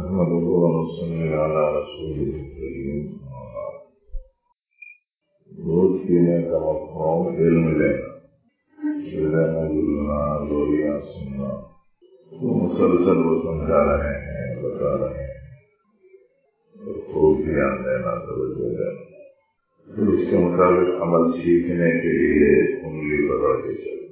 نحمده ونصلي على رسوله الكريم. دودھ پینے کا مفہوم علم لینا، لینا جلنا، لوریاں سننا، وہ مسلسل وہ سمجھا رہے ہیں، بتا رہے ہیں، خوب دھیان دینا، توجہ دینا، پھر اس کے مطابق عمل سیکھنے کے لیے انگلی پکڑ کے چلے،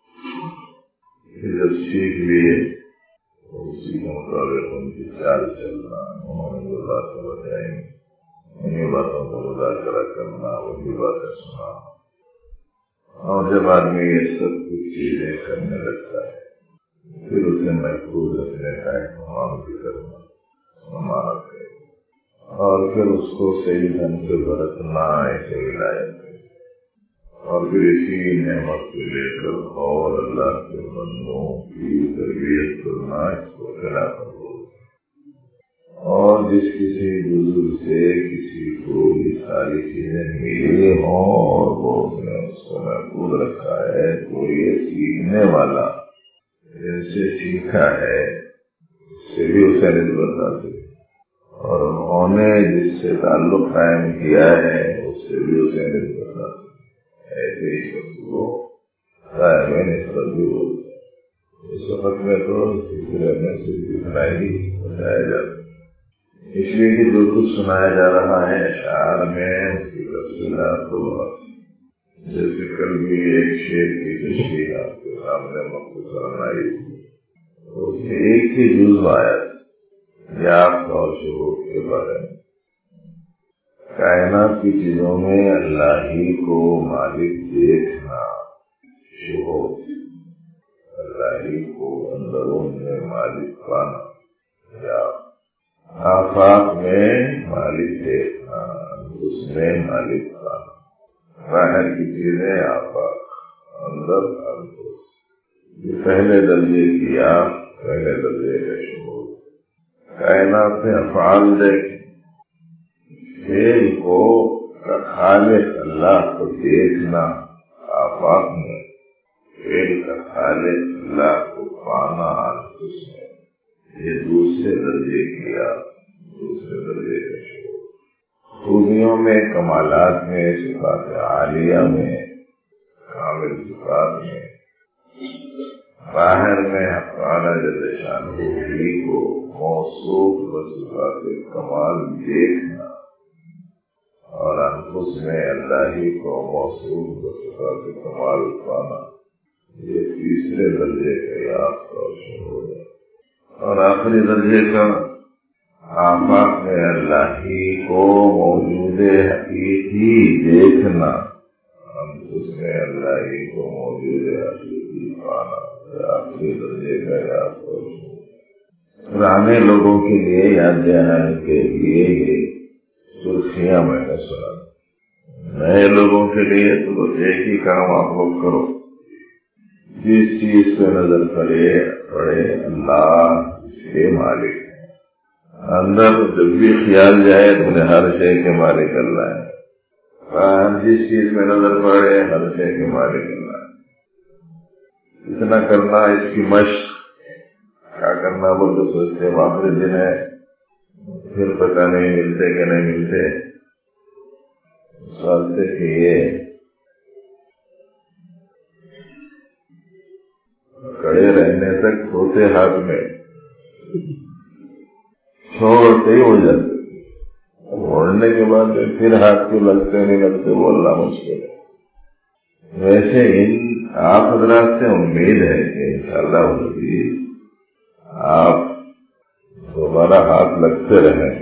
پھر جب سیکھ لیے اسی کے مطابق ان کی چال چلنا، انہوں نے جو باتیں بتائیں انہیں باتوں کو مذاکرہ کرنا، وہی باتیں سنا. اور جب آدمی یہ سب کچھ چیزیں کرنے لگتا ہے پھر اسے محفوظ رکھنے کا اہتمام بھی کرنا، سماعت ہے، اور پھر اس کو صحیح ڈھنگ سے برتنا ایسے ولایت ہے، اور پھر اسی نعمت کو لے کر اور اللہ کے بندوں کی تربیت کرنا، اس کو خلافت بولتے ہیں. اور جس کسی بزرگ سے کسی کو یہ ساری چیزیں ملی ہوں اور وہ اس نے اس کو محفوظ رکھا ہے تو یہ سیکھنے والا جن سے سیکھا ہے اس سے بھی اسے نسبت حاصل، اور انہوں نے جس سے تعلق قائم کیا ہے اس سے بھی اسے نسبت حاصل. ایسے ہی شخص کو صاحب نسبت بھی بولتے ہیں. اس وقت میں تو سلسلے میں صرف اتنا ہی بتایا جا سکتا، اس لیے کہ جو کچھ سنایا جا رہا ہے اشعار میں اس کی تفصیلات تو بہت، جیسے کل بھی ایک شعر کی تشریح آپ کے سامنے مختصراً آئی تھی، اس میں ایک ہی جزو آیا یافت اور شہود کے بارے میں. کائنات کی چیزوں میں اللہ ہی کو مالک دیکھنا، شہود اللہ ہی کو اندرون میں مالک پانا، یا آفاق میں مالک دیکھنا، اس میں مالک پانا. باہر کی چیزیں آفاق، اندر انفس، یہ پہلے درجے کی آف، پہلے درجے کا شہود. کائنات میں افعال دیکھیں، فعل کو خالق اللہ کو دیکھنا آفاق میں، فعل کا خالق اللہ کو پانا انفس میں، یہ دوسرے درجے کی آف، دوسرے درجے کا شعور. خوبیوں میں، کمالات میں، صفات عالیہ میں، کامل صفات میں، باہر میں حقانہ جل شانہ ہی کو موصوف بصفات کمال دیکھنا، اور انفس میں اللہ ہی کو موصوف بصفات کمال پانا، یہ تیسرے درجے کا یافت اور شعور ہے. اور آخری درجے کا آفاق میں اللہ ہی کو موجود حقیقی دیکھنا، اس میں اللہ ہی کو موجود حقیقی پانا، آخری درجے کا یافت اور شعور. پرانے لوگوں کے لیے یاد دلانے کے لیے یہ سرخیاں میں نے سنا، نئے لوگوں کے لیے تو بس ایک ہی کام آپ لوگ کرو، جس چیز پہ نظر پڑے اللہ اس کے مالک ہے. اندر جب بھی خیال جائے تو ہر شے کے مالک اللہ ہے، باہر جس چیز پہ نظر پڑے ہر شے کے مالک اللہ ہے. اتنا کرنا اس کی مشق، کیا کرنا بول تو سوچتے آخری دن ہے پھر پتہ نہیں ملتے کہ نہیں ملتے، اس واسطے کہ یہ کھڑے رہنے تک ہوتے ہاتھ میں، چھوڑتے ہی ہو جاتے، موڑنے کے بعد پھر ہاتھ کو لگتے نہیں لگتے بولنا مشکل ہے. ویسے ان آپ حضرات سے امید ہے کہ انشاءاللہ آپ دوبارہ ہاتھ لگتے رہیں.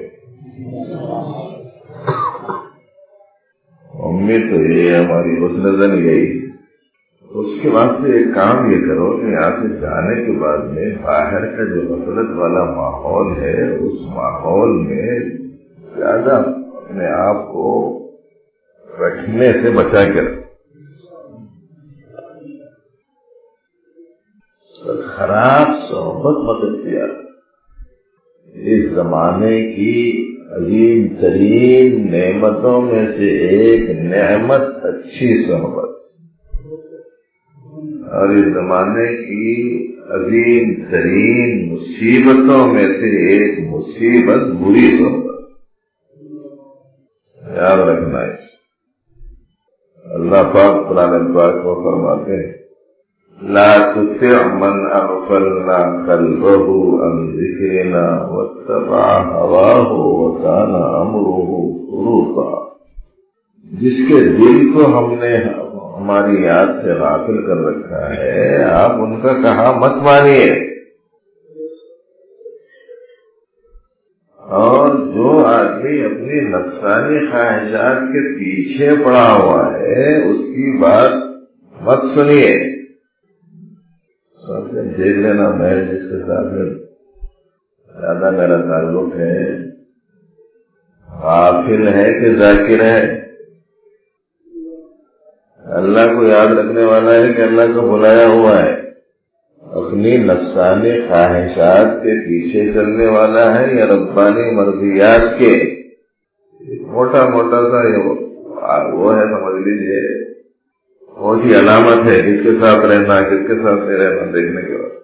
امید تو یہ ہماری اس نظر گئی. اس کے بعد سے ایک کام یہ کرو کہ یہاں سے جانے کے بعد میں باہر کا جو غفلت والا ماحول ہے اس ماحول میں زیادہ اپنے آپ کو رکھنے سے بچا کے رکھو. خراب صحبت مت اختیار. اس زمانے کی عظیم ترین نعمتوں میں سے ایک نعمت اچھی صحبت. اور اس زمانے کی عظیم ترین مصیبتوں میں سے ایک مصیبت بری صحبت، یاد رکھنا اس۔ اللہ پاک قرآن پاک کو فرماتے ہیں لا تطع من اغفلنا قلبه عن ذکرنا واتبع هواه وكان امره فرطا، جس کے دل کو ہم نے ہماری یاد سے غافل کر رکھا ہے آپ ان کا کہا مت مانیے، اور جو آدمی اپنی نفسانی خواہشات کے پیچھے پڑا ہوا ہے اس کی بات مت سنیے۔ دیکھ لینا میں جس کے ساتھ زیادہ میرا تعلق ہے غافل ہے کہ ذاکر ہے، اللہ کو یاد رکھنے والا ہے کہ اللہ کو بلایا ہوا ہے، اپنی نفسانی خواہشات کے پیچھے چلنے والا ہے یا ربانی مرضیات کے؟ موٹا موٹا سا وہ ہے، سمجھ لیجیے بہت ہی علامت ہے کس کے ساتھ رہنا کس کے ساتھ نہیں رہنا دیکھنے کے بعد۔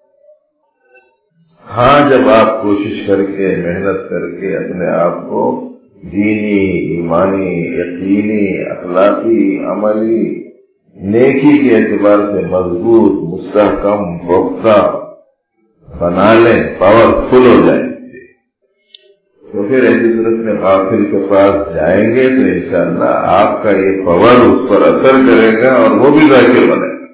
ہاں جب آپ کوشش کر کے محنت کر کے اپنے آپ کو دینی، ایمانی، یقینی، اخلاقی، عملی، نیکی کے اعتبار سے مضبوط، مستحکم، پختہ بنا لیں، پاورفل ہو جائیں، تو پھر ایسی صورت میں غافل کے پاس جائیں گے تو انشاءاللہ آپ کا یہ پاور اس پر اثر کرے گا اور وہ بھی ذاکر بنے گا۔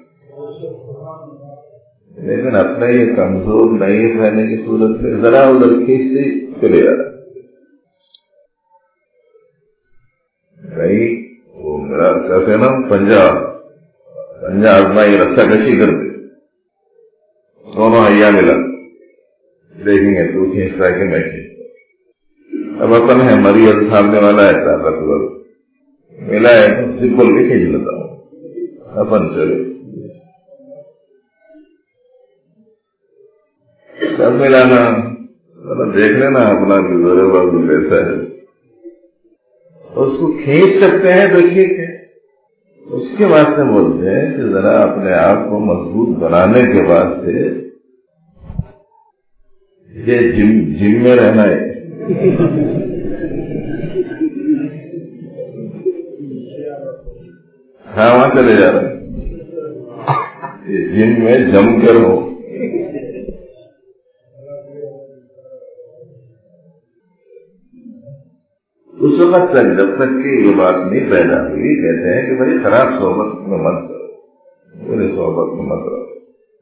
لیکن اپنا یہ کمزور نہیں رہنے کی صورت میں ذرا ادھر کھینچتے چلے جا رہا بھائی، وہ میرا کہتے ہیں نا پنجا آزمائی رستہ کشی کرتے، دونوں حیا ملا، دیکھیں گے تو کھینچتا ہے کہ میں کھینچتا۔ اب اپن ہے مریض سامنے والا ہے طاقتور ملا ہے سمپل بھی کھینچ لیتا ہوں، اپن چلے سب ملانا دیکھ لینا اپنا گزرے بازو کیسا ہے، اس کو کھینچ سکتے ہیں تو ٹھیک ہے، اس کے واسطے بولتے ہیں کہ ذرا اپنے آپ کو مضبوط بنانے کے واسطے یہ جم میں رہنا ہے، ہاں وہاں چلے جا رہے ہیں، یہ جم میں جم کر ہو۔ اس وقت تک جب تک کہ یہ بات نہیں پیدا ہوئی کہتے ہیں کہ بھائی خراب صحبت میں مت رہو، برے صحبت میں مت رہو،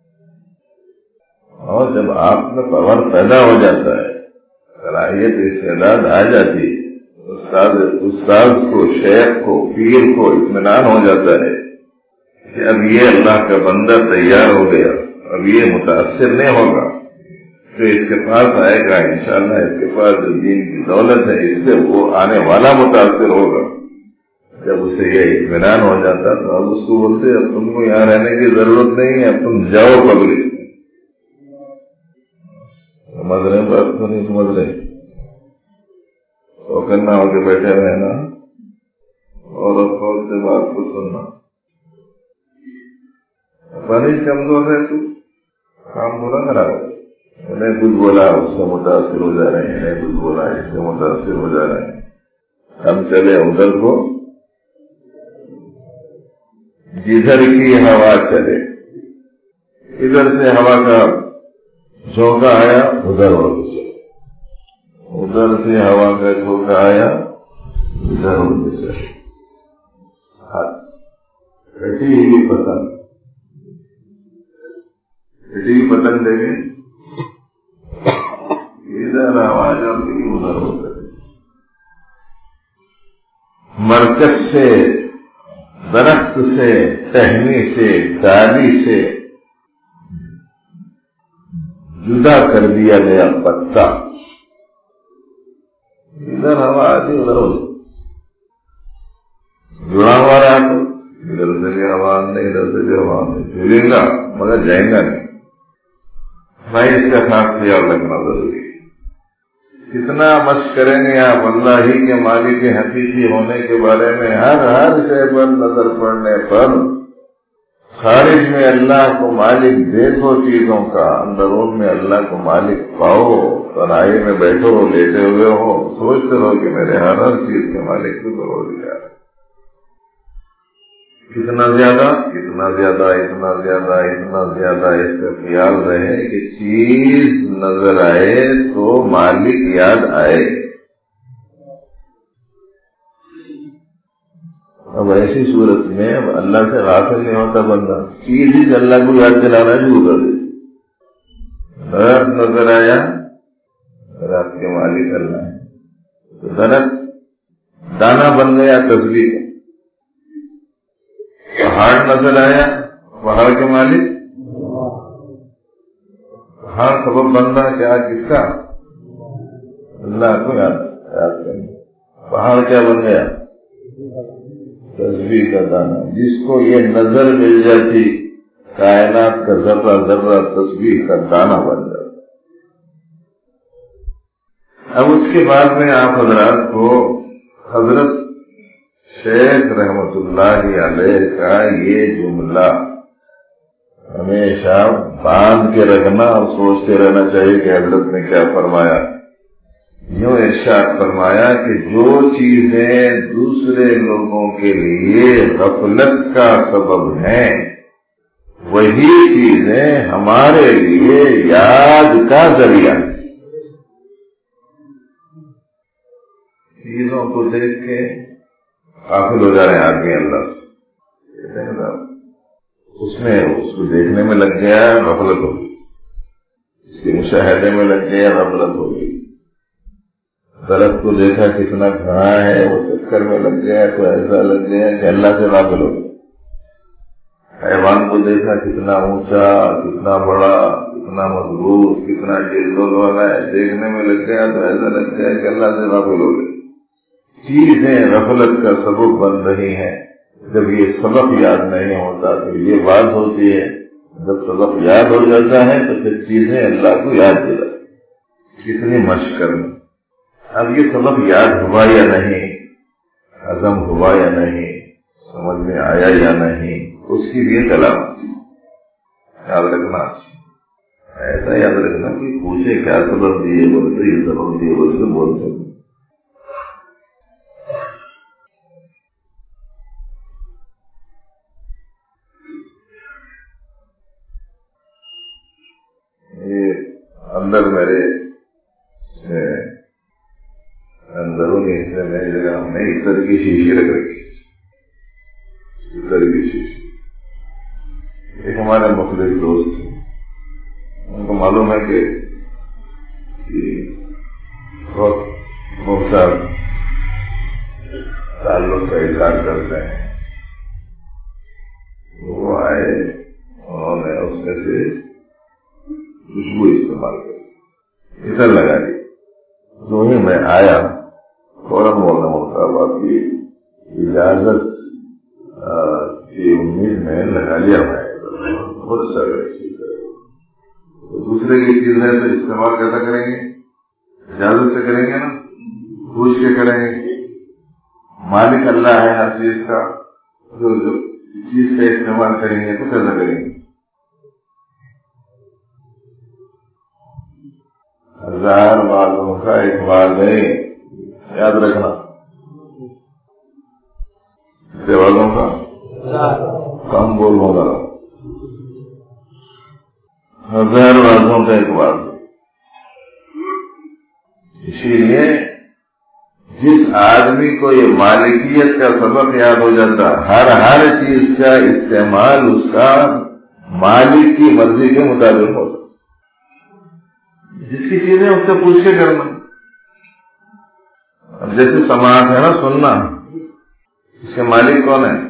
اور جب آپ میں پاور پیدا ہو جاتا ہے، صلاحیت استعداد آ جاتی ہے، استاد کو، شیخ کو، پیر کو اطمینان ہو جاتا ہے کہ اب یہ اللہ کا بندہ تیار ہو گیا، اب یہ متاثر نہیں ہوگا، تو اس کے پاس آئے گا انشاءاللہ، اس کے پاس جو دین کی دولت ہے اس سے وہ آنے والا متاثر ہوگا۔ جب اسے یہ اطمینان ہو جاتا تو اب اس کو بولتے اب تم کو یہاں رہنے کی ضرورت نہیں ہے، اب تم جاؤ پبلک۔ سمجھ رہے بات تو نہیں سمجھ رہے؟ تو کرنا ہو کے بیٹھے رہنا اور افسوس سے بات کو سننا، بنی کمزور ہے تو کام برا خراب ہے، انہیں کچھ بولا اس سے متاثر ہو جا رہے ہیں، انہیں کچھ بولا اس سے متاثر ہو جا رہے ہیں، ہم چلے ادھر کو جدھر کی ہوا چلے، ادھر سے ہوا کا جھونکا آیا ادھر ہو کے چلے، ادھر سے ہوا کا جھونکا آیا ادھر ہو کے چلے، کٹی ہوئی پتنگ دے گے ادھر آواز آتی ادھر ہو کر، مرکز سے، درخت سے، ٹہنی سے، ڈالی سے جدا کر دیا گیا پتا، ادھر ہوا آتی ادھر ہو جڑا ہوا رہا تو ادھر سے بھی ہوا نہیں ادھر سے بھی ہوا نہیں، جلے گا مگر جائیں گا نہیں۔ بھائی اس کا خاص خیال رکھنا ضروری ہے، کتنا مشق کریں گے آپ اللہ ہی کے مالک کے حقیقی ہونے کے بارے میں، ہر شے پر نظر پڑنے پر خارج میں اللہ کو مالک دیکھو چیزوں کا، اندرون میں اللہ کو مالک پاؤ، تنہائی میں بیٹھو لیٹے ہوئے ہو، سوچتے رہو کہ میرے ہر چیز کے مالک تو پروردگار ہے۔ کتنا زیادہ اتنا زیادہ اتنا زیادہ اتنا زیادہ اس کا خیال رہے کہ چیز نظر آئے تو مالک یاد آئے۔ اب ایسی صورت میں اب اللہ سے غافل نہیں ہوتا بندہ، چیز ہی اللہ کو یاد دلانا شروع کر دے۔ درخت نظر آیا، درخت کے مالک اللہ ہے، تو درخت دانا بن گیا تسبیح۔ پہاڑ نظر آیا، پہاڑ کے مالک، پہاڑ سبب بندہ کیا کس کا؟ اللہ کو یاد کرنا۔ پہاڑ کیا بن گیا؟ تسبیح کا دانا، جس کو یہ نظر مل جاتی کائنات کا ذرہ ذرہ تسبیح کا دانا بن جاتا۔ اب اس کے بعد میں آپ حضرات کو حضرت شیخ رحمت اللہ علیہ کا یہ جملہ ہمیشہ باندھ کے رکھنا اور سوچتے رہنا چاہیے کہ حضرت نے کیا فرمایا۔ یوں ارشاد فرمایا کہ جو چیزیں دوسرے لوگوں کے لیے غفلت کا سبب ہیں، وہی چیزیں ہمارے لیے یاد کا ذریعہ ہیں۔ چیزوں کو دیکھ کے غافل ہو جا رہے ہیں آدمی اللہ سے، اس میں اس کو دیکھنے میں لگ گیا غفلت ہو گئی، اس کے مشاہدے میں لگ گیا غفلت ہو گئی۔ درخت کو دیکھا کتنا گھنا ہے، وہ چکر میں لگ گیا تو ایسا لگ گیا کہ اللہ سے غافل ہو گیا۔ حیوان کو دیکھا کتنا اونچا، کتنا بڑا، کتنا مضبوط، کتنا ڈیزول والا ہے، دیکھنے میں لگ گیا تو ایسا لگ گیا کہ اللہ سے غافل ہو گئے۔ چیزیں غفلت کا سبب بن رہی ہیں۔ جب یہ سبب یاد نہیں ہوتا تو یہ بات ہوتی ہے، جب سبب یاد ہو جاتا ہے تو پھر چیزیں اللہ کو یاد دلاتی۔ کتنی مشق کرنا۔ اب یہ سبب یاد ہوا یا نہیں، ہضم ہوا یا نہیں، سمجھ میں آیا یا نہیں، اس کی بھی ایک علامت یاد رکھنا۔ ایسا یاد رکھنا کہ پوچھے کیا سبب دیے بولے تو یہ سبب دیے بولے تو بول سکتے۔ اندر میرے اندرونی حصے میں جگہ ہم نے اس طرح کی شیشی رکھ رکھی، اس طرح کی شیشی۔ ایک ہمارے مخلص دوست ہیں، ان کو معلوم ہے کہ بہت مختار تعلق کا اظہار کرتے ہیں۔ وہ آئے، انہوں نے اس میں سے خوشبو استعمال کری، ادھر لگا دی۔ جو ہی میں آیا فوراً بولنا ہوتا، آپ کی اجازت کی امید میں لگا لیا میں، بہت اچھا دوسرے کی چیز ہے تو استعمال کیسا کریں گے؟ اجازت سے کریں گے نا، پوچھ کے کریں گے۔ مالک اللہ ہے ہر چیز کا، جو چیز کا استعمال کریں گے تو کیسا کریں گے؟ ہزار باتوں کا ایک بات ہے، یاد رکھنا۔ دیوالوں کا کم بول ہوگا، ہزار باتوں کا ایک بات ہے۔ اسی لیے جس آدمی کو یہ مالکیت کا سبب یاد ہو جاتا، ہر چیز کا استعمال اس کا مالک کی مرضی کے مطابق ہوتا۔ جس کی چیزیں اس سے پوچھ کے کرنا۔ اب جیسے سماعت ہے نا، سننا، اس کے مالک کون ہے؟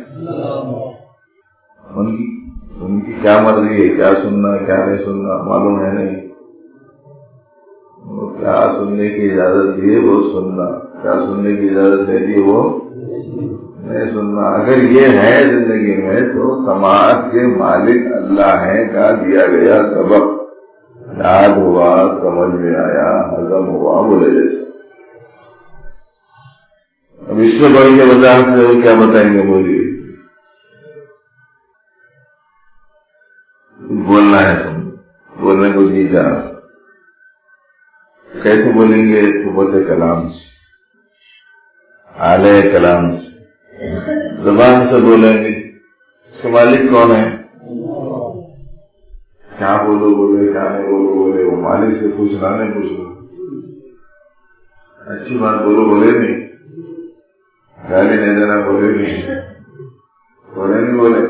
ان کی کیا مرضی ہے، کیا سننا کیا نہیں سننا معلوم ہے نہیں۔ کیا سننے کی اجازت دی وہ سننا، کیا سننے کی اجازت دے دی وہ نہیں سننا۔ اگر یہ ہے زندگی میں تو سماعت کے مالک اللہ ہے کا دیا گیا سبب یاد ہوا، سمجھ میں آیا، ہضم ہوا، بولے جیسے۔ اب اس سے بڑی کے وضاحت سے وہ کیا بتائیں گے؟ بولیے۔ وہ جی جا رہا. کیسے بولیں گے؟ قوت کلام سے، آلے کلام سے، زبان سے بولیں گے. اس کے مالک کون ہے؟ کیا بولو بولے، کیا نہیں بولو بولے، وہ مالک سے پوچھنا نہیں پوچھنا. اچھی بات بولو بولے نہیں، گالی نہیں دینا بولے نہیں، بولے نہیں بولے.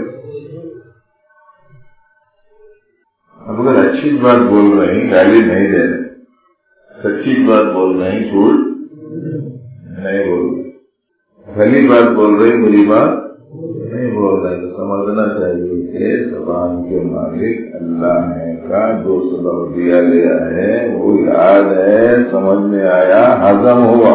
اب اگر اچھی بات بول رہے ہیں، گالی نہیں دے رہے، سچی بات بول رہے ہیں، جھوٹ نہیں بول رہے، بھلی بات بول رہے ہیں، بری بات نہیں بول رہے، تو سمجھنا چاہیے کہ زبان کے مالک اللہ نے کا جو سبب دیا گیا ہے وہ یاد ہے، سمجھ میں آیا، ہضم ہوا.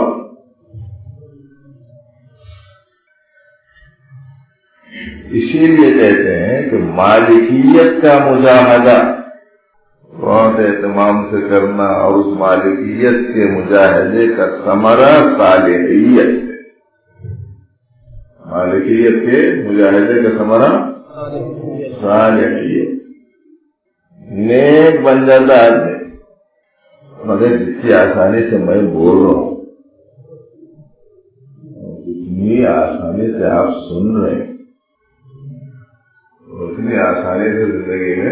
اسی لیے کہتے ہیں کہ مالکیت کا مجاہدہ بہت اہتمام سے کرنا، اور اس مالکیت کے مجاہدے کا ثمرہ صالحیت سے. مالکیت کے مجاہدے کا ثمرہ صالحیت، نیک بن جاتا آدمی. مگر جتنی آسانی سے میں بول رہا ہوں، جتنی آسانی سے آپ سن رہے ہیں، اتنی آسانی سے زندگی میں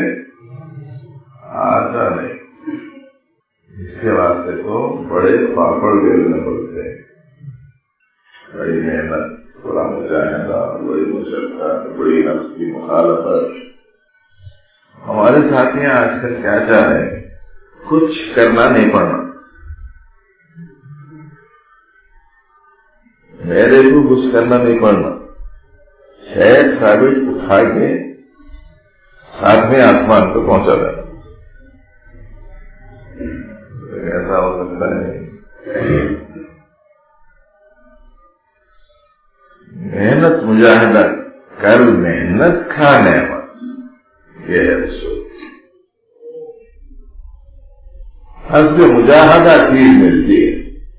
آتا نہیں. اس کے واسطے تو بڑے پاپڑ بیلنے پڑتے ہیں، بڑی محنت، بڑا مجاہدہ، بڑی مشقت، بڑی نفس کی مخالفت. ہمارے ساتھیاں آج کل کیا چاہ رہے ہیں؟ کچھ کرنا نہیں پڑنا. میرے کو کچھ کرنا نہیں پڑنا، شاید ثابت اٹھا کے ساتویں آسمان کو پہنچا دینا. ایسا ہو سکتا ہے؟ محنت مجاہدہ کر، محنت کھا نعمت، یہ ہے رسول. حسب مجاہدہ چیز ملتی ہے.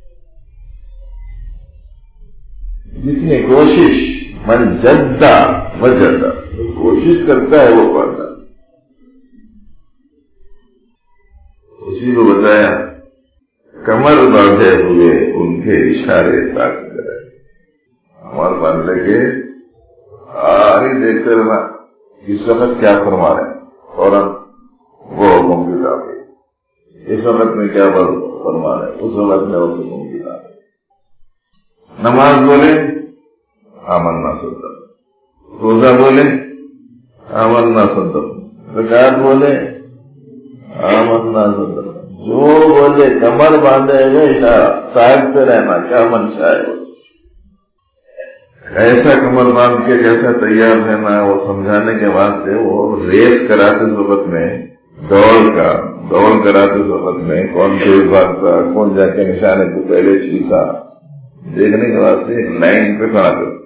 جتنی کوشش، من جدہ وجدہ، کوشش کرتا ہے وہ پاتا. اسی کو بتایا کمر باندھے ہوئے ان کے اشارے تاک کرے. کمر باندھ لے کے آری دیکھ کر نا اس وقت کیا فرما رہے ہیں، فوراً وہ حکم کی تعبیر. اس وقت میں کیا فرما رہے ہیں، اس وقت میں اس حکم کی تعبیر. نماز بولے آمنا صدق، روزہ بولے آمنا صدق، زکات بولے آمنا صدق. جو بولے کمر باندھے ہوئے اشارہ تاکتے رہنا، کیا منشا ہے. ایسا کمر باندھ کے کیسا تیار رہنا، وہ سمجھانے کے بعد سے وہ ریس کراتے وقت میں، دوڑ کراتے وقت میں کون تیز بھاگتا، کون جا کے نشانے کو پہلے چھیتا، دیکھنے کے بعد سے لائن پہ کھڑا کر.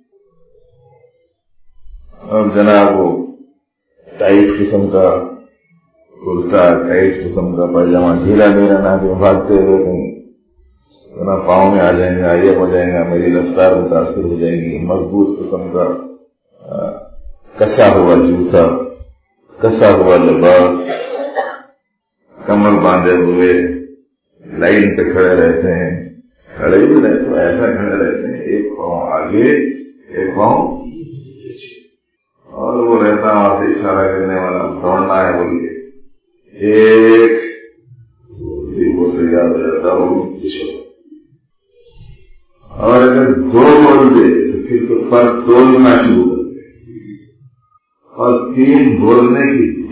اور جناب وہ ٹائٹ قسم کا کرتا، ٹائٹ قسم کا پائجامہ، ڈھیلا ڈھیلا نہ کہ بھاگتے ہوئے کہیں پاؤں میں آ جائیں گا، یہ ہو جائے گا، میری رفتار متاثر ہو جائے گی. مضبوط قسم کا کسا ہوا جوتا، کسا ہوا لباس، کمر باندھے ہوئے لائن پہ کھڑے رہتے ہیں. کھڑے بھی رہتے، ایسا کھڑے رہتے ہیں، ایک پاؤں آگے ایک پاؤں پیچھے. اور وہ رہتا وہاں سے اشارہ کرنے والا، دوڑنا ہے بولیے، ایک وہ تیار ہو جاتا وہ پیچھے. اور اگر دو بول دے تو پھر تو پر تولنا شروع کر دے. اور تین بولنے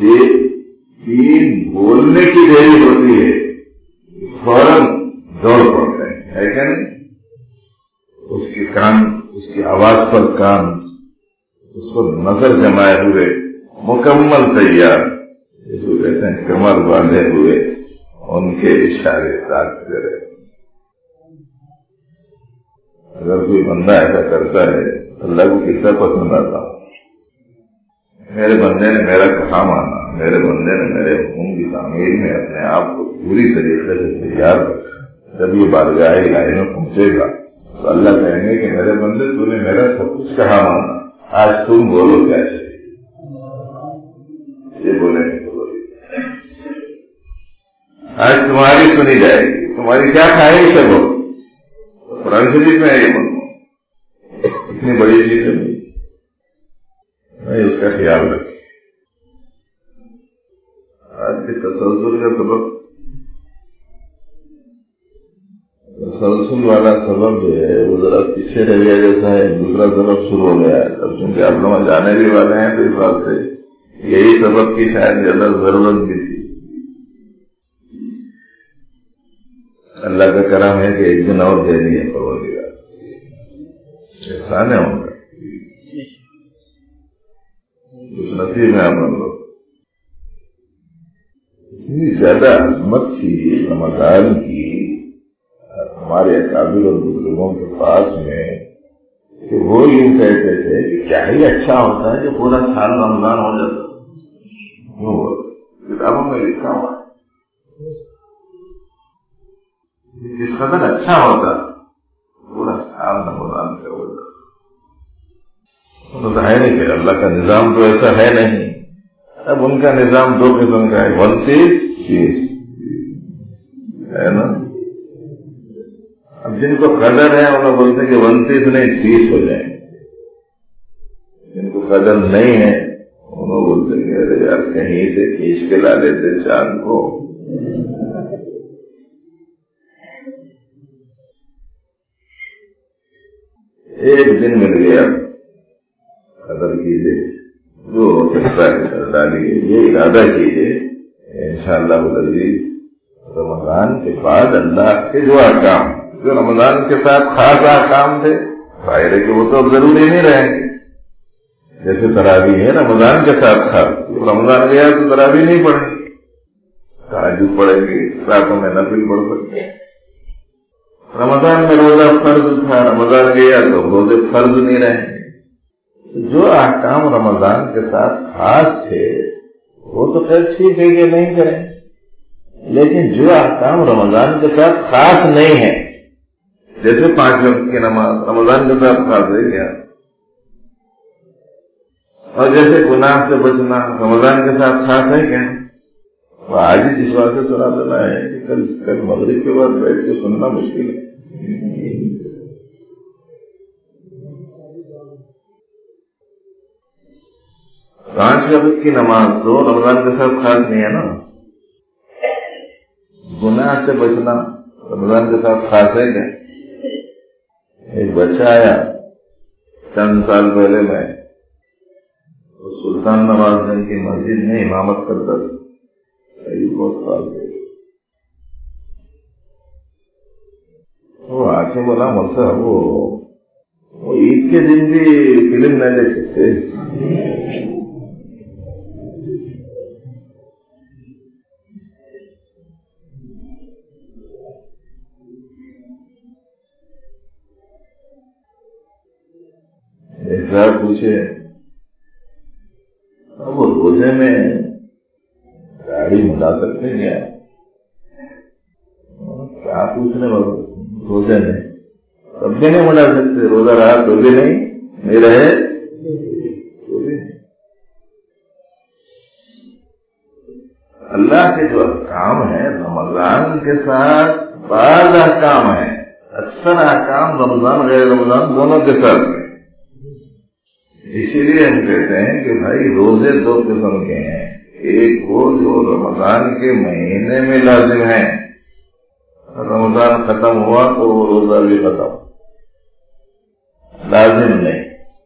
کی دیری ہوتی ہے، فوراً دوڑ پڑتے ہیں، ہے کیا نہیں؟ اس کے کان، اس کی آواز پر کان، اس پر نظر جمائے ہوئے، مکمل تیار، جس کو کہتے ہیں کمر باندھے ہوئے ان کے اشارے تاکتے رہے. اگر کوئی بندہ ایسا کرتا ہے اللہ کو کتنا پسند آتا. میرے بندے نے میرا کہا مانا، میرے بندے نے میرے حکم کی تعمیر میں اپنے آپ کو پوری طریقے سے تیار رکھا. جب یہ بارگاہ الہی میں پہنچے گا تو اللہ کہیں گے کہ میرے بندے تو نے میرا سب کچھ کہا مانا، آج تم بولو کیا چاہیے. یہ بولے نہیں بولو. آج تمہاری سنی جائے گی، تمہاری کیا خواہش ہے وہ قرآن شریف میں ہے، یہ بنو اتنی بڑی چیز ہے نہیں، اس کا خیال رکھے۔ آج کے تسلسل کا سبب، تسلسل والا سبب جو ہے وہ ذرا پیچھے رہ گیا جیسا ہے، دوسرا سبب شروع ہو گیا ہے۔ اب چونکہ آپ لوگ جانے بھی والے ہیں تو اس بات سے یہی سبب کی شاید زیادہ ضرورت بھی تھی۔ اللہ کا کرم ہے کہ ایک دن اور دے دیے پروردگار، احسان ہے ان کا، کچھ نصیب ہے ہم لوگ۔ اتنی زیادہ عظمت تھی رمضان کی ہمارے اکابر اور بزرگوں کے پاس میں کہ وہ یوں کہتے تھے کہ کیا ہی اچھا ہوتا ہے کہ پورا سال رمضان ہو جاتا، کتابوں میں لکھا ہوا جس قدر اچھا ہوتا پورا سال رمضان سے ہو جاتا۔ تو ہے نہیں کہ اللہ کا نظام تو ایسا ہے نہیں۔ اب ان کا نظام دو قسم کا ہے، 29-30 ہے نا۔ اب جن کو قدر ہے انہوں بولتے ہیں کہ 29 نہیں 30 ہو جائیں، جن کو قدر نہیں ہے انہوں بولتے ہیں کہ ارے یار کہیں سے کھینچ کے لا لیتے چاند کو۔ ایک دن مل گیا، قدر کیجیے، جو ہو سکتا ہے ڈالیے، یہ ارادہ کیجیے انشاءاللہ العزیز رمضان کے بعد اللہ کے جو احکام جو رمضان کے ساتھ خاص احکام تھے، ظاہر ہے کہ وہ تو اب ضروری نہیں رہیں گے۔ جیسے تراویح ہے رمضان کے ساتھ خاص، رمضان گیا تو تراویح نہیں پڑھیں گے، تہجد پڑھیں گے، راتوں میں نفل پڑھ سکتے ہیں۔ رمضان میں روزہ فرض تھا، رمضان گیا تو روزے فرض نہیں رہیں گے۔ جو احکام رمضان کے ساتھ خاص تھے وہ تو خیر ٹھیک ہے کہ نہیں کریں، لیکن جو احکام رمضان کے ساتھ خاص نہیں ہے، جیسے 5 وقت کی نماز رمضان کے ساتھ خاص ہے کیا، اور جیسے گناہ سے بچنا رمضان کے ساتھ خاص ہے کیا؟ وہ آج ہی جس بات سے سنا دینا ہے کہ کل مغرب کے بعد بیٹھ کے سننا مشکل ہے۔ پانچ وقت کی نماز تو رمضان کے ساتھ خاص نہیں ہے نا، گناہ سے بچنا رمضان کے ساتھ خاص ہے کیا؟ ایک بچہ آیا چند سال پہلے، میں سلطان نواز گنج کی مسجد میں امامت کرتا تھا، بہت سال پہلے۔ وہ آ کے بولا مجھ سے وہ عید کے دن بھی فلم نہیں دیکھ سکتے۔ ایک صاحب پوچھے وہ روزے میں گاڑی ملا سکتے کیا؟ کیا پوچھنے والے، روزے میں تب بھی نہیں ملا سکتے، روزہ رہا تو بھی نہیں رہے تو بھی نہیں۔ اللہ کے جو احکام ہیں رمضان کے ساتھ بعض احکام ہیں، اکثر احکام رمضان غیر رمضان دونوں کے ساتھ ہیں۔ اسی لیے ہم کہتے ہیں کہ بھائی روزے دو قسم کے ہیں، ایک وہ جو رمضان کے مہینے میں لازم ہیں، رمضان ختم ہوا تو وہ روزہ بھی ختم، لازم نہیں،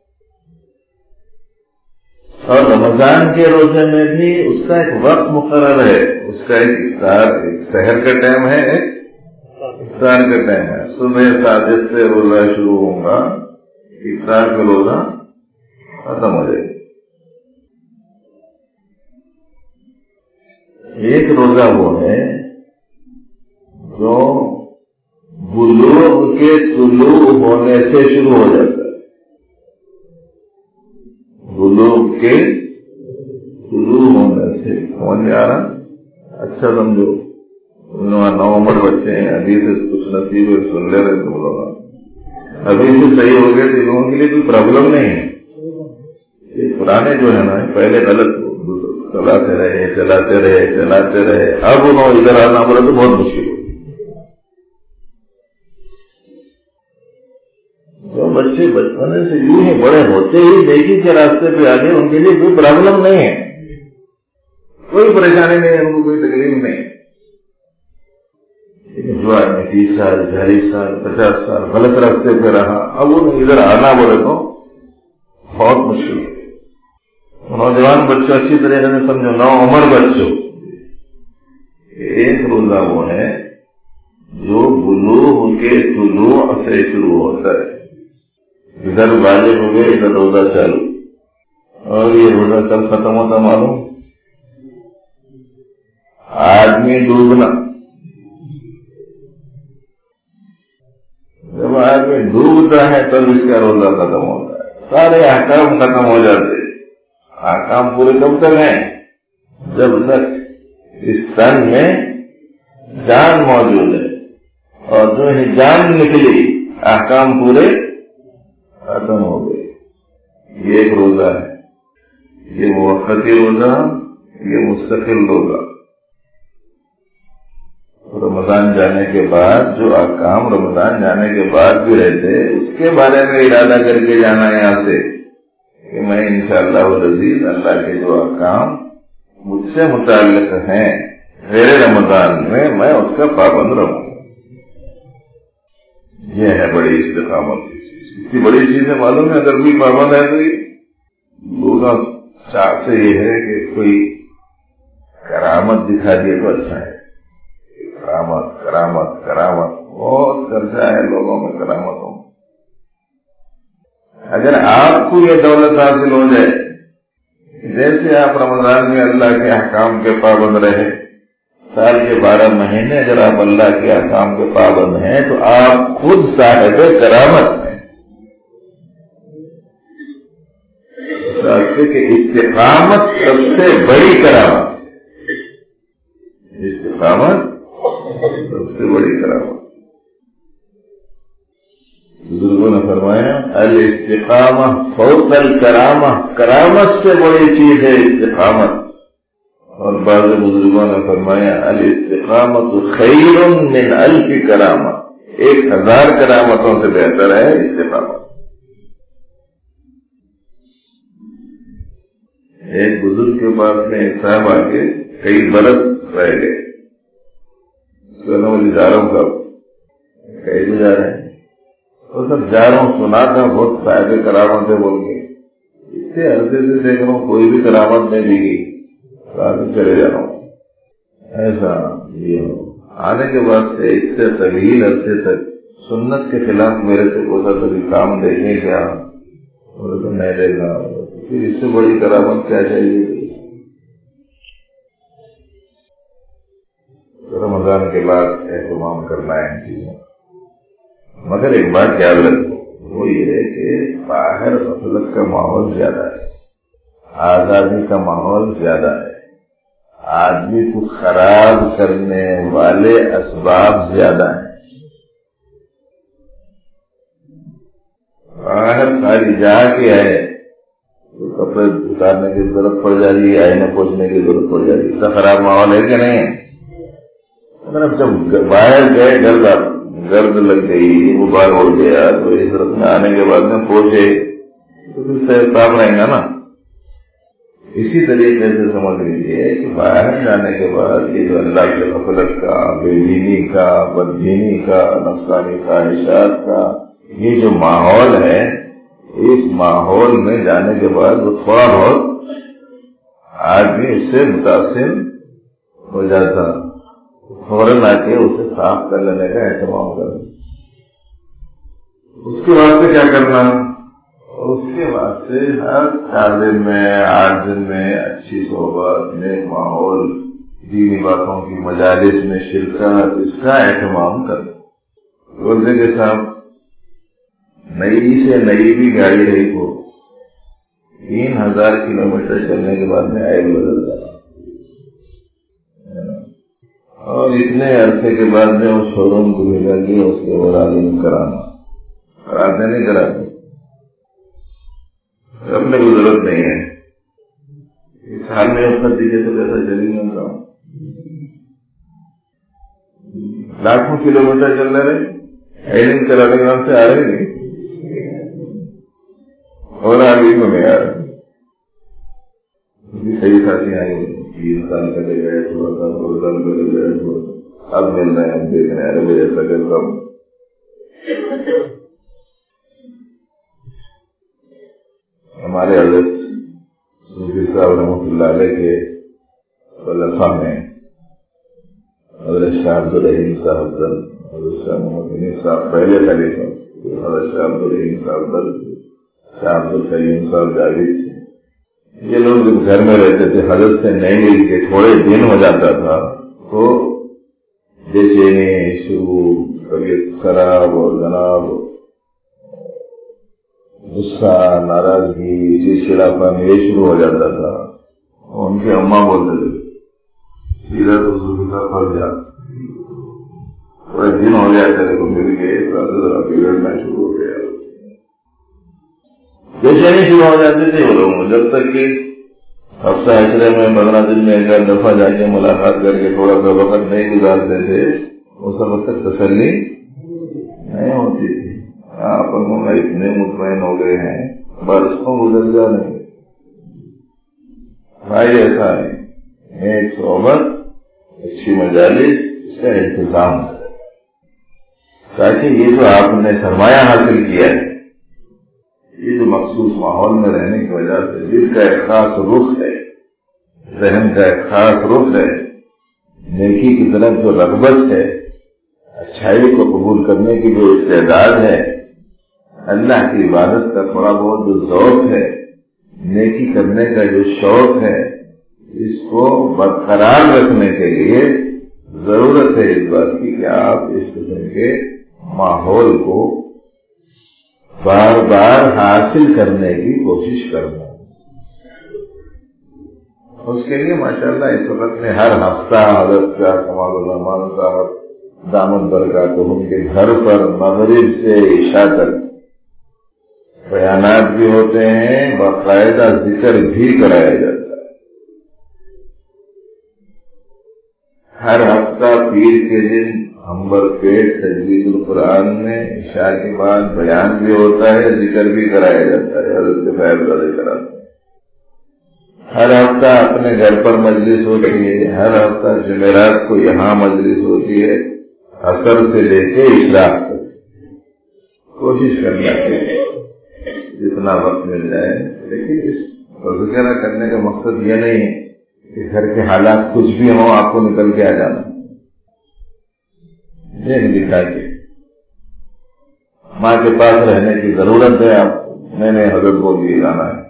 اور رمضان کے روزے میں بھی اس کا ایک وقت مقرر ہے، اس کا ایک افطار، ایک سحر کا ٹائم ہے، ایک افطار کا ٹائم ہے۔ صبح ساجد سے روزہ شروع ہوگا، افطار کا روزہ ختم ہو جائے گا۔ ایک روزہ وہ ہے جو بلوغ کے طلوع ہونے سے شروع ہو جاتا ہے، بلوغ کے طلوع ہونے سے، سمجھ میں آ رہا؟ اچھا سمجھو، 9 عمر بچے ہیں، حدیث سے کچھ نصیب ہے سن لے رہے تم لوگ، حدیث سے صحیح ہو گئے تو لوگوں کے لیے کوئی پرابلم نہیں ہے۔ یہ پرانے جو ہے نا پہلے غلط چلاتے رہے. اب انہوں ادھر آنا پڑا تو بہت مشکل ہوگی. جو بچے بچپنے سے یوں ہی بڑے ہوتے ہی نیکی کے راستے پہ آگے، ان کے لیے کوئی پرابلم نہیں ہے، کوئی پریشانی نہیں ہے، ان کو کوئی تکلیف نہیں ہے. جو آدمی 30 سال 40 سال 50 سال غلط راستے پہ رہا، اب انہیں ادھر آنا بولے تو بہت مشکل ہے. نوجوان بچوں اچھی طریقے سے سمجھو، نوعمر بچوں، ایک روزہ وہ ہے جو بلوغ کے طلوع سے شروع ہوتا ہے. ادھر بالغ ہو گئے، ادھر روزہ چالو، اور یہ روزہ کل ختم ہوتا معلوم. آدمی ڈوبنا، جب آدمی ڈوبتا ہے تب اس کا روزہ ختم ہوتا ہے. سارے احکام ختم ہو جاتے ہیں. احکام پورے کب تک ہیں؟ جب تک اس تن میں جان موجود ہے، اور جو ہی جان نکلی احکام پورے ختم ہو گئے. یہ ایک روزہ ہے، یہ موقتی روزہ، یہ مستقل روزہ. رمضان جانے کے بعد جو احکام رمضان جانے کے بعد بھی رہتے، اس کے بارے میں ارادہ کر کے جانا یہاں سے کہ میں انشاءاللہ العزیز اللہ کے جو احکام مجھ سے متعلق ہیں غیر رمضان میں اس کا پابند رہوں. یہ ہے بڑی استقامت کی چیز. اتنی بڑی چیز ہے معلوم ہے. اگر کوئی پابند ہے تو لوگ چاہتے یہ ہے کہ کوئی کرامت دکھا دیے تو اچھا ہے. کرامت بہت خرچہ ہے لوگوں میں کرامتوں میں. اگر آپ کو یہ دولت حاصل ہو جائے، جیسے آپ رمضان میں اللہ کے احکام کے پابند رہے، سال کے 12 مہینے اگر آپ اللہ کے احکام کے پابند ہیں تو آپ خود صاحب کرامت ہیں. اس راستے کہ استقامت سب سے بڑی کرامت، استقامت سب سے بڑی کرامت. بزرگوں نے فرمایا الاستقامہ فوق الکرامہ، کرامت سے بڑی چیز ہے استقامت. اور بعض بزرگوں نے فرمایا الاستقامت خیر من 1000 کرامہ، 1000 کرامتوں سے بہتر ہے استقامت. ایک بزرگ کے پاس میں ایک صاحب آ کے کئی برس رہ گئے. جا رہا ہوں صاحب، کہیں بھی جا رہے ہیں تو سب جا رہا ہوں، سنا تھا بہت صاحب کرامت ہے بول کے. اتنے عرصے سے دیکھ رہا ہوں کوئی بھی کرامت نہیں دی گئی، چلے جا رہا ہوں. ایسا یہ آنے کے بعد سے اتنے طویل عرصے تک سنت کے خلاف میرے سے کوئی کبھی کام دیکھیں کیا، اور تو نہیں دیکھا. پھر اس سے بڑی کرامت کیا چاہیے؟ رمضان کے بعد اہتمام کرنا ہے ان چیزوں. مگر ایک بات یاد رکھو، وہ یہ ہے کہ باہر غفلت کا ماحول زیادہ ہے، آزادی کا ماحول زیادہ ہے، آدمی کو خراب کرنے والے اسباب زیادہ ہیں. باہر خالی جا کے ہے تو کپڑے اتارنے کی ضرورت پڑ جا رہی ہے، آئینے پوچھنے کی ضرورت پڑ جا رہی ہے. اتنا خراب ماحول ہے کہ نہیں ہے؟ اگر جب باہر گئے گرد لگ گئی، غبار اڑ گیا، تو اس طرف میں آنے کے بعد میں پوچھے تو پھر صحیح صاف رہیں گا نا. اسی طریقے سے سمجھ لیجیے کہ باہر جانے کے بعد یہ جو اللہ کے غفلت کا، بے دینی کا، بددینی کا، نفسانی خواہشات کا یہ جو ماحول ہے، اس ماحول میں جانے کے بعد وہ تھوڑا بہت آدمی اس سے متاثر ہو جاتا، فوراً آ کے اسے صاف کر لینے کا اہتمام کرنا. اس کے واسطے کیا کرنا؟ اس کے واسطے ہر 4 دن میں 8 دن میں اچھی صحبت، نیک ماحول، دینی باتوں کی مجالس میں شرکت، اس کا اہتمام کرنا. بولتے کہ صاحب نئی سے نئی بھی گاڑی رہی تو 3000 کلومیٹر چلنے کے بعد میں آئل بدل جانا، اور اتنے عرصے کے بعد میں اس شو روم کو بھیجا گیا اس کے ورادین کراتے نہیں کراتے. اپنے کو ضرورت نہیں ہے. اس حال میں وقت دیجیے تو کیسا چلیں گے کام؟ لاکھوں کلو میٹر چل رہے ایڈنگ چلانے کے نام سے آ رہے نہیں اور آگے میں نہیں آ رہے. کئی ساتھی آئے 3 سال پہلے گئے تھوڑا سا 2 سال پہلے گئے تھوڑا سا اب مل رہے ہیں. ہم دیکھ رہے ہیں ارے بھائی ایسا کرتا ہوں. ہمارے حضرت صوفی صاحب رحمۃ اللہ علیہ کے خلفاء میں حضرت شاہ عبد الرحیم صاحب در حضرت شاہ محمد غنی صاحب پہلے خلیفہ حضرت شاہ عبد الرحیم صاحب در شاہ عبد الکریم صاحب جاوید تھے. یہ لوگ جب گھر میں رہتے تھے حضرت سے نہیں مل کے تھوڑے دن ہو جاتا تھا تو بے چینی شروع طبیعت خراب اور جناب غصہ ناراضگی چڑچڑاپن یہ شروع ہو جاتا تھا. ان کی اماں بولتے تھے سیدھا تو صبح کا پھل جا تھوڑے دن ہو گیا تیرے کو مل کے ذرا بگڑنا شروع ہو گیا. جیسے نہیں شروع ہو جاتے تھے وہ لوگ جب تک کہ ہفتہ عشرے میں 15 دن میں 1 دفعہ جا کے ملاقات کر کے تھوڑا سا وقت نہیں گزارتے تھے اس وقت تک تسلی نہیں ہوتی تھی. آپ اتنے مطمئن ہو گئے ہیں برسوں گزر جانے بھائی ایسا نہیں. ایک صحبت اچھی مجالس اس کا انتظام ہے تاکہ یہ جو آپ نے سرمایہ حاصل کیا ہے یہ جو مخصوص ماحول میں رہنے کی وجہ سے دل کا ایک خاص رخ ہے ذہن کا ایک خاص رخ ہے نیکی کی طرف جو رغبت ہے اچھائی کو قبول کرنے کی جو استعداد ہے اللہ کی عبادت کا تھوڑا بہت جو ذوق ہے نیکی کرنے کا جو شوق ہے اس کو برقرار رکھنے کے لیے ضرورت ہے اس بات کی کہ آپ اس قسم کے ماحول کو بار بار حاصل کرنے کی کوشش کرنا. اس کے لیے ماشاءاللہ اس وقت میں ہر ہفتہ حضرت شاہ کمال الرحمان صاحب دامت برکاتہم کے گھر پر مغرب سے عشاء تک بیانات بھی ہوتے ہیں باقاعدہ ذکر بھی کرایا جاتا ہے. ہر ہفتہ پیر کے دن ہمبر پیٹ تجوید القرآن میں عشاء کے بعد بیان بھی ہوتا ہے ذکر بھی کرایا جاتا ہے. حضرت فیض زادہ کراتے ہیں. ہر ہفتہ اپنے گھر پر مجلس ہوتی ہے. ہر ہفتہ جمعرات کو یہاں مجلس ہوتی ہے عصر سے لے کے اشراق تک. کوشش کرنا چاہیے جتنا وقت مل جائے. لیکن اس تذکرہ کرنے کا مقصد یہ نہیں ہے کہ گھر کے حالات کچھ بھی ہوں آپ کو نکل کے آ جانا. دیکھ دکھا کے ماں کے پاس رہنے کی ضرورت ہے آپ کو میں نے حضرت بول دیے جانا ہے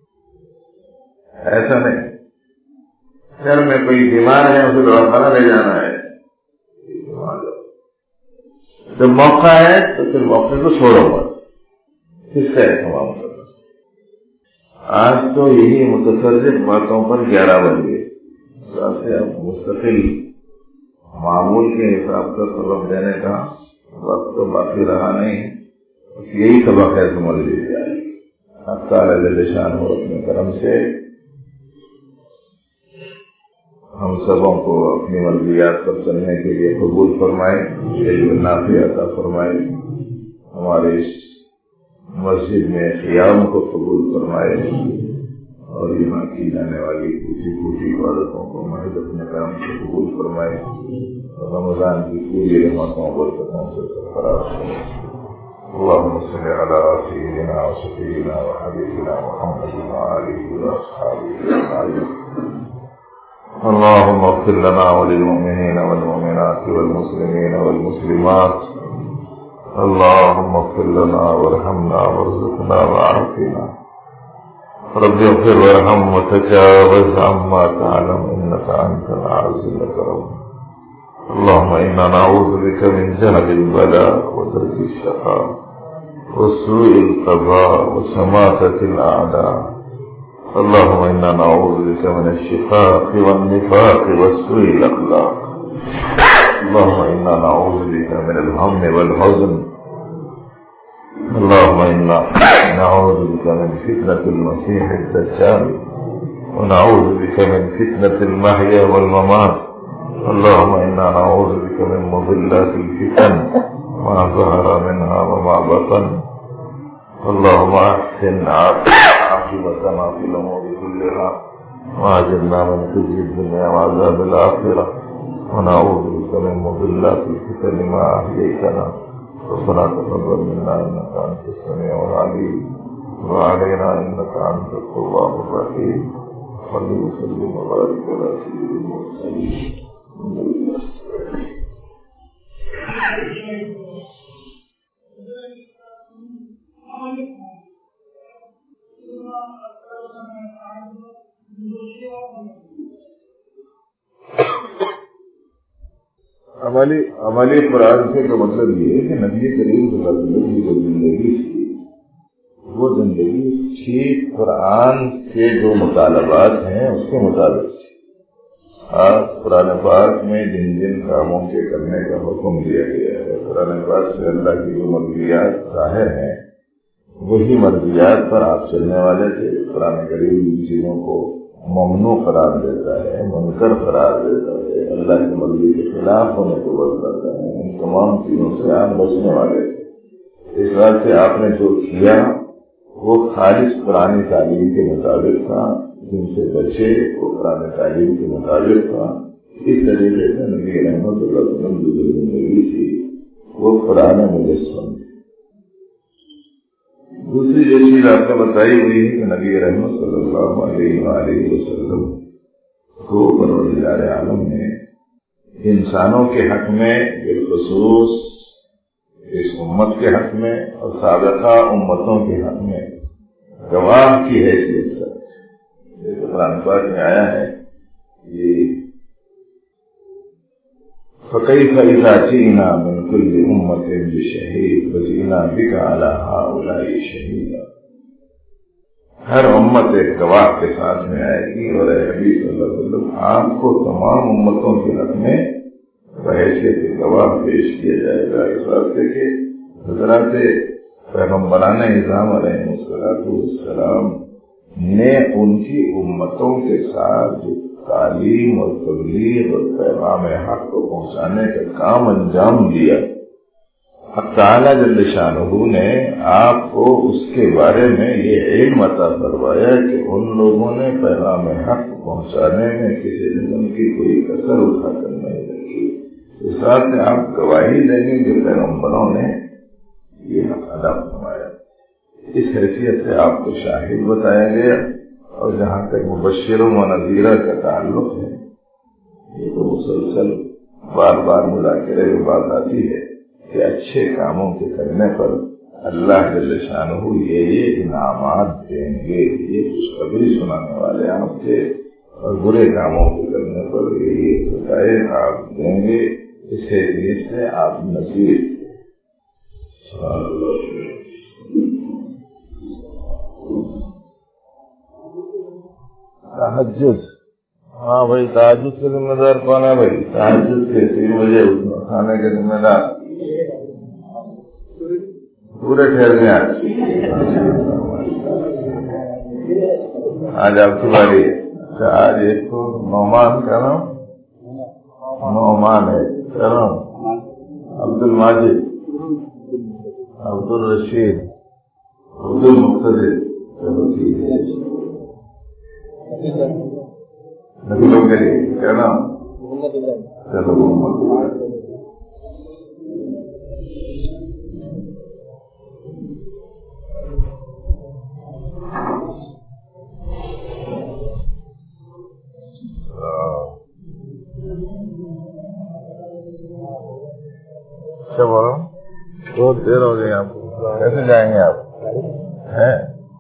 ایسا نہیں. گھر میں کوئی بیمار ہے اسے دواخانہ لے جانا ہے. جب موقع ہے تو پھر موقع کو چھوڑو مت. کس کا اہتمام کرنا. آج تو یہی متفرق باتوں پر 11 بج گئے. سے اب مستقل معمول کے حساب سے سبق دینے کا وقت تو باقی رہا نہیں. یہی سبق ہے سمجھ لیجیے. اب تعالی جل شانہ اپنے کرم سے ہم سبوں کو اپنی مرضیات پر چلنے کے لیے قبول فرمائے. علم نافع عطا فرمائے. ہمارے اس مسجد میں قیام کو قبول فرمائے اور یہاں کی جانے والی ٹوٹی پھوٹی عبادتوں کو محض اپنے کرم سے قبول فرمائے اور رمضان کی پوری رحمتوں برکتوں سے سرفراز کرے. اللهم صل على سيدنا وشفيعنا وحبيبنا محمد وآله وأصحابه أجمعين. اللهم اغفر لنا وللمؤمنين والمؤمنات والمسلمين والمسلمات. اللهم اغفر لنا وارحمنا وارزقنا وعافنا. رب اغفر وارحم وتجاوز عما تعلم إنك أنت العزيز الأكرم. اللهم إنا نعوذ بك من جهل البلاء ودرك الشقاء وسوء القضاء وشماتة الأعداء. اللهم إنا نعوذ بك من الشقاق والنفاق وسوء الأخلاق. اللهم إنا نعوذ بك من الهم والحزن. اللهم إنا نعوذ بك من فتنة المسيح الدجال ونعوذ بك من فتنة المحيا والممات. اللهم إنا نعوذ بك من مضلات الفتن ما ظهر منها وما بطن. اللهم أحسن عاقبتنا في الأمور كلها وأجرنا من خزي الدنيا وعذاب الآخرة، ونعوذ بك من مضلات الفتن ما أحييتنا. ربنا تقبل منا إنك أنت السميع العليم وعلينا إنك أنت التواب الرحيم. صل وسلم وبارك على سيد المرسلين. عملی قرآن سے کا مطلب یہ ہے کہ نبی کریم صلی اللہ علیہ وسلم کی جو زندگی تھی وہ زندگی ٹھیک قرآن کے جو مطالبات ہیں اس کے مطابق تھی. قرآن پاک میں جن جن کاموں کے کرنے کا حکم دیا گیا ہے، قرآن پاک سے اللہ کی جو مرضیات ظاہر ہیں وہی مرضیات پر آپ چلنے والے تھے. قرآن کریم ان چیزوں کو ممنوع قرار دیتا ہے، منکر قرار دیتا ہے، اللہ کی مرضی کے خلاف ہونے کو بتاتا ہے. ان تمام چیزوں سے آپ بچنے والے تھے. اس بات سے آپ نے جو کیا وہ خالص قرآن تعلیم کے مطابق تھا. جن سے بچے وہ قرآن تعلیم کے مطابق تھا. اس طریقے سے نبی رحمت صلی اللہ علیہ وسلم کی جو زندگی تھی وہ قرآن مجسم تھی. دوسری جو چیز آپ نے بتائی ہوئی ہے کہ نبی رحمت صلی اللہ علیہ وآلہ وسلم کو پروردگار عالم نے انسانوں کے حق میں بالخصوص اس امت کے حق میں اور سابقہ امتوں کے حق میں گواہ کی حیثیت سے جیسے قرآن پاک میں آیا ہے یہ فَكَيْفَ إِذَا جِئْنَا مِنْ كُلِّ أُمَّةٍ بِشَهِيدٍ وَجِئْنَا بِكَ عَلَى هَؤُلَاءِ شَهِيدًا. ہر امت ایک گواہ کے ساتھ میں آئے گی اور اے حبیب صلی اللہ علیہ وسلم آپ کو تمام امتوں کے حق میں بحیثیت گواہ پیش کیا جائے گا. اس واسطے کہ حضرات پیغمبران اعظام علیہ السلام نے ان کی امتوں کے ساتھ جو تعلیم اور تبلیغ اور پیغام حق کو پہنچانے کا کام انجام دیا، حق تعالیٰ جل شانہ نے آپ کو اس کے بارے میں یہ علم عطا فرمایا کہ ان لوگوں نے پیغام حق پہنچانے میں کسی قسم کی کوئی کسر اٹھا کر نہیں رکھی. اس بات سے آپ گواہی دیں گے کہ پیغمبروں نے یہ حق ادا فرمایا. اس حیثیت سے آپ کو شاہد بتایا گیا. اور جہاں تک مبشر و نذیر کا تعلق ہے یہ تو مسلسل بار بار مذاکرے میں بات آتی ہے کہ اچھے کاموں کے کرنے پر اللہ جل شانہ یہ انعامات دیں گے. یہ خوشخبری سنانے والے آپ تھے. اور برے کاموں کے کرنے پر یہ سزائیں آپ دیں گے. اس حیثیت سے آپ نذیر تھے. تہجد، ہاں بھائی تہجد کے ذمہ دار کون ہے بھائی؟ تہجد کے 3 بجے کھانے کے ذمہ دار پورے ٹھہر گئے. آج آپ کی باری ہے. اچھا آج ایک تو نعمان کا نام نعمان ہے، کیا نام؟ عبد الماجد، عبد الرشید، عبد المقتدر. چلو ٹھیک ہے. نبی لوگ کے لیے کیا نام؟ چلو محمد. اچھا بولو، بہت دیر ہو گئی آپ کو. کیسے جائیں گے آپ؟ ہیں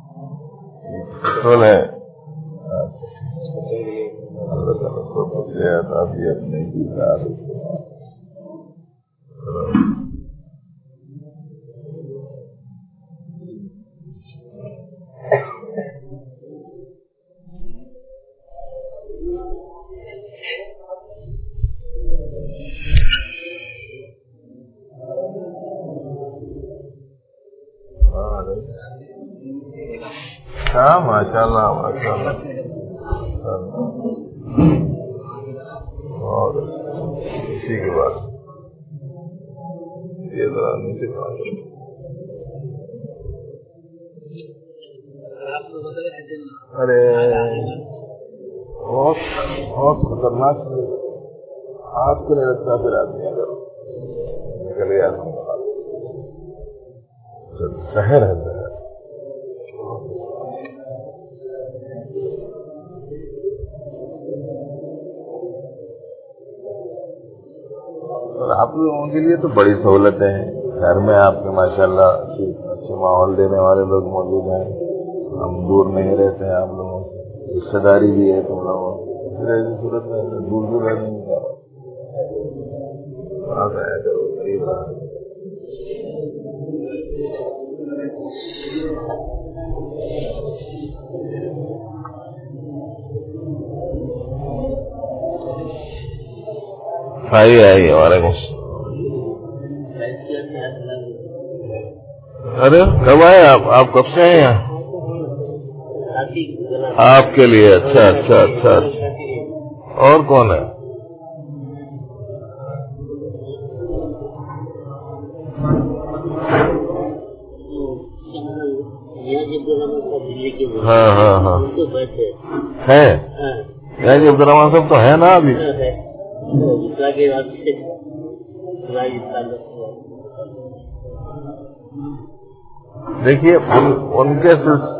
ہے اللہ تعالیٰ سب کو صحت عافیت اپنے کی ساتھ. ہاں ماشاء اللہ ماشاء اللہ. اور اسی کے بعد یہ ذرا نیچے ارے بہت خطرناک ہاتھ کو نہیں رکھتا پھر آدمی اگر نکل گیا زہر ہے زہر. آپ لوگوں کے لیے تو بڑی سہولتیں ہیں. گھر میں آپ کے ماشاءاللہ اچھے ماحول دینے والے لوگ موجود ہیں. ہم دور نہیں رہتے ہیں آپ لوگوں سے, رشتے داری بھی ہے تم لوگوں سے. پھر ایسی صورت میں دور دور رہنے نہیں جا پاتا ہے. کرو قریب آئیے. وعلیکم السلام. ارے کب آئے آپ کب سے آئے یہاں؟ آپ کے لیے. اچھا اچھا اچھا اچھا. اور کون ہے؟ ہاں ہاں ہاں ہے. یعنی عبد الرحمان صاحب تو ہے نا ابھی. دیکھیے ان کے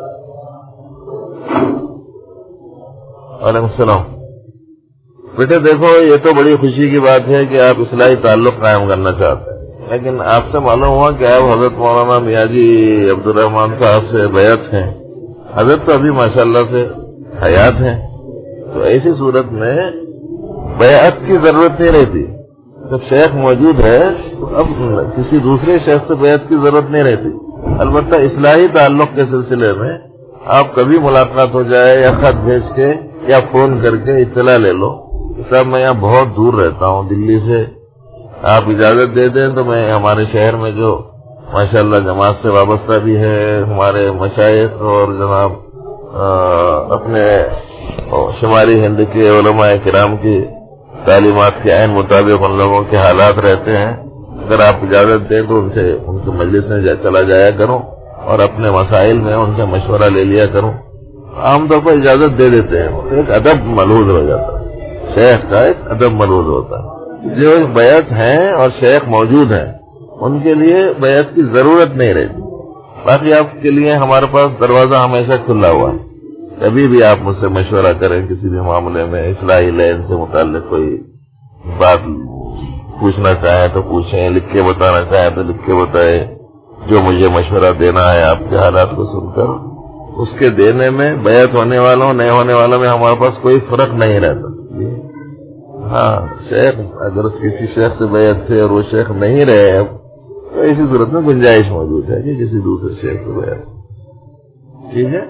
وعلیکم السلام. بیٹے دیکھو یہ تو بڑی خوشی کی بات ہے کہ آپ اصلاحی تعلق قائم کرنا چاہتے ہیں, لیکن آپ سے معلوم ہوا کہ آپ حضرت مولانا میاں جی عبد الرحمان صاحب سے بیعت ہیں. حضرت تو ابھی ماشاءاللہ سے حیات ہیں, تو ایسی صورت میں بیعت کی ضرورت نہیں رہتی. جب شیخ موجود ہے تو اب کسی دوسرے شیخ سے بیعت کی ضرورت نہیں رہتی. البتہ اصلاحی تعلق کے سلسلے میں آپ کبھی ملاقات ہو جائے یا خط بھیج کے یا فون کر کے اطلاع لے لو. صاحب میں یہاں بہت دور رہتا ہوں دلی سے, آپ اجازت دے دیں تو میں ہمارے شہر میں جو ماشاءاللہ جماعت سے وابستہ بھی ہے, ہمارے مشائخ اور جناب اپنے شمالی ہند کے علماء کرام کی تعلیمات کے عین مطابق ان لوگوں کے حالات رہتے ہیں, اگر آپ اجازت دیں تو ان کے مجلس میں چلا جایا کروں اور اپنے مسائل میں ان سے مشورہ لے لیا کروں. عام طور پر اجازت دے دیتے ہیں, ایک ادب ملحوظ ہو جاتا ہے. شیخ کا ایک ادب ملحوظ ہوتا ہے. جو بیعت ہیں اور شیخ موجود ہیں ان کے لیے بیعت کی ضرورت نہیں رہتی. باقی آپ کے لیے ہمارے پاس دروازہ ہمیشہ کھلا ہوا ہے. کبھی بھی آپ مجھ سے مشورہ کریں کسی بھی معاملے میں, اصلاحی لین سے متعلق کوئی بات پوچھنا چاہیں تو پوچھیں, لکھ کے بتانا چاہیں تو لکھ کے بتائیں. جو مجھے مشورہ دینا ہے آپ کے حالات کو سن کر اس کے دینے میں بیعت ہونے والوں نہیں ہونے والوں میں ہمارے پاس کوئی فرق نہیں رہتا. ہاں شیخ اگر کسی شیخ سے بیعت تھے اور وہ شیخ نہیں رہے اب تو اسی صورت میں گنجائش موجود ہے کہ کسی دوسرے شیخ سے بیعت. ٹھیک ہے.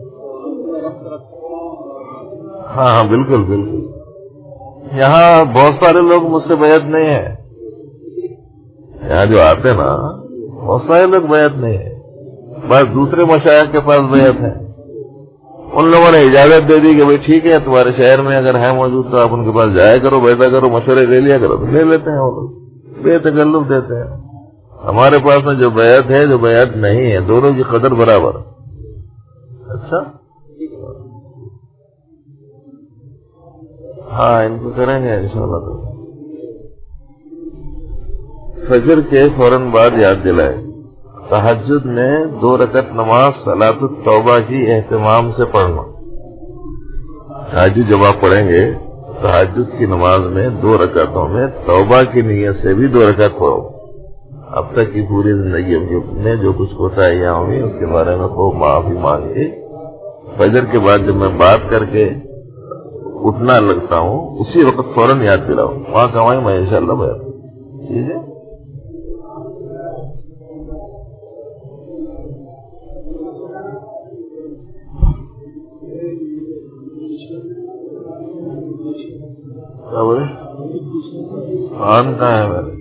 ہاں ہاں بالکل بالکل. یہاں بہت سارے لوگ مجھ سے بیعت نہیں ہے. یہاں جو آتے نا بہت سارے لوگ بیعت نہیں ہے, بس دوسرے مشائخ کے پاس بیعت ہے. ان لوگوں نے اجازت دے دی کہ بھئی ٹھیک ہے تمہارے شہر میں اگر ہے موجود تو آپ ان کے پاس جایا کرو, بیٹھا کرو, مشورے لے لیا کرو. تو لے لیتے ہیں وہ لوگ, بے تکلف دیتے ہیں. ہمارے پاس میں جو بیعت ہے جو بیعت نہیں ہے دونوں کی قدر برابر. اچھا ہاں ان کو کریں گے انشاءاللہ. فجر کے فوراً بعد یاد دلائے تہجد میں 2 رکعت نماز صلاۃ التوبہ کی اہتمام سے پڑھنا. تہجد جب آپ پڑھیں گے تہجد کی نماز میں 2 رکعتوں میں توبہ کی نیت سے بھی 2 رکعت پڑھو. اب تک کی پوری زندگی میں جو کچھ کوتاہیاں ہوئی اس کے بارے میں خوب معافی مانگ کے فجر کے بعد جب میں بات کر کے اٹھنا لگتا ہوں اسی وقت فوراً یاد دلاؤ, وہاں کا وہیں میں انشاءاللہ بیعت. ٹھیک ہے. کیا بولے آن کہاں ہے میرے؟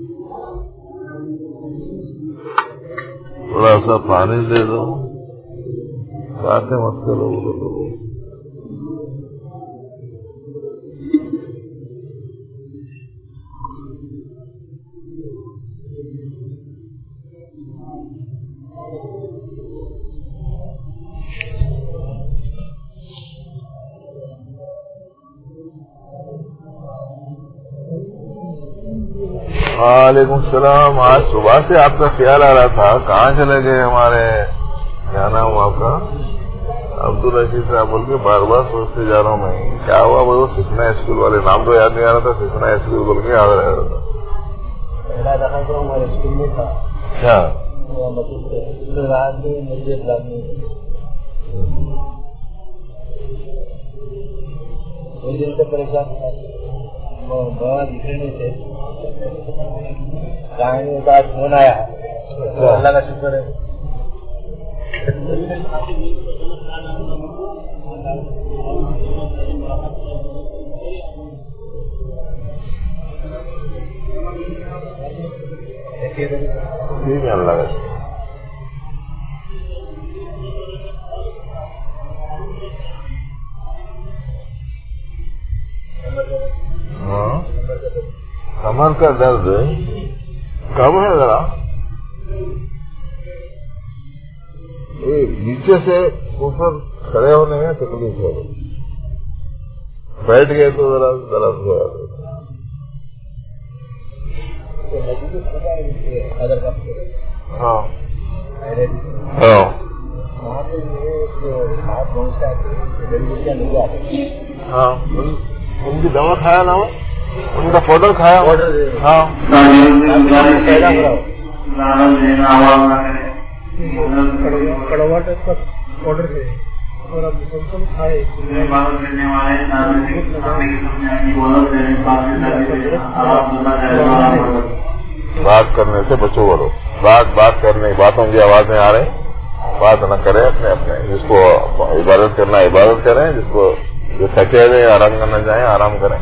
تھوڑا سا پانی دے دو, باتیں مت کرو. وعلیکم السلام. آج صبح سے آپ کا خیال آ رہا تھا, کہاں چلے گئے ہمارے, کیا نام آپ کا, عبدالرشید صاحب بول کے بار بار سوچتے جا رہا ہوں میں کیا ہوا. وہ سسنا اسکول والے, نام تو یاد نہیں آ رہا تھا, سسنا اسکول بول کے یاد رہ رہا تھا. ہمارے اسکول میں تھا. اچھا دن سے پریشان دکھے نہیں تھے, فون آیا ہے, اللہ کا شکر ہے. ٹھیک ہے, اللہ کا شکر. ہاں, کمر کا درد کم ہے ذرا, نیچے سے اوپر کھڑے ہونے میں تکلیف ہو رہی, بیٹھ گئے تو ذرا درد ہو جاتا. ہاں ہاں, ہاں ان کی دوا کھایا نا, ان کا پاؤڈر کھایا. ہاں پاؤڈر ہے اور اب مسلسل کھائے. بات کرنے سے بچو بولو, بات کرنے, باتوں کی آوازیں آ رہی, بات نہ کرے. اپنے اپنے جس کو عبادت کرنا عبادت کریں, جس کو جو تھکے ہوئے آرام کرنا چاہیں آرام کریں.